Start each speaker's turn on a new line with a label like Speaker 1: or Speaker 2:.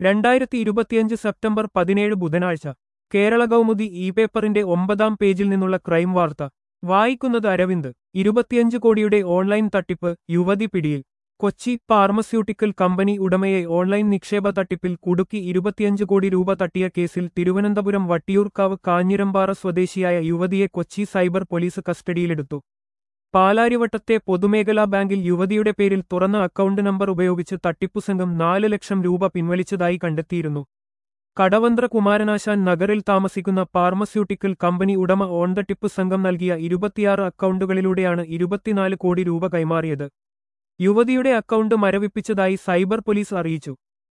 Speaker 1: 2025 September 17 ബുധനാഴ്ച Kerala Kaumudi E പേപ്പറിന്റെ 9-ാം പേജിൽ നിന്നുള്ള ക്രൈം വാർത്ത വായിക്കുന്നത് അരവിന്ദ് 25 കോടിയുടെ ഓൺലൈൻ തട്ടിപ്പ് യുവതി പിടിയിൽ കൊച്ചി ഫാർമസ്യൂട്ടിക്കൽ കമ്പനി ഉടമയെ ഓൺലൈൻ നിക്ഷേപ തട്ടിപ്പിൽ കുടുക്കി 25 കോടി രൂപ തട്ടിയ കേസിൽ തിരുവനന്തപുരം വട്ടിയൂർക്കാവ് കാഞ്ഞിരമ്പാറ സ്വദേശിയായ യുവതിയെ കൊച്ചി സൈബർ പോലീസ് കസ്റ്റഡിയിലെടുത്തു പാലാരിവട്ടത്തെ പൊതുമേഖലാ ബാങ്കിൽ യുവതിയുടെ പേരിൽ തുറന്ന അക്കൗണ്ട് നമ്പർ ഉപയോഗിച്ച് തട്ടിപ്പുസംഘം 4 ലക്ഷം രൂപ പിൻവലിച്ചതായി കണ്ടെത്തിയിരുന്നു കടവന്ത്ര കുമാരനാശാൻ നഗറിൽ താമസിക്കുന്ന ഫാർമസ്യൂട്ടിക്കൽ കമ്പനി ഉടമ ഓൺ ദ ടിപ്പ് സംഘം നൽകിയ 26 അക്കൗണ്ടുകളിലൂടെയാണ് 24 കോടി രൂപ കൈമാറിയത് യുവതിയുടെ അക്കൗണ്ട് മരവിപ്പിച്ചതായി സൈബർ പോലീസ് അറിയിച്ചു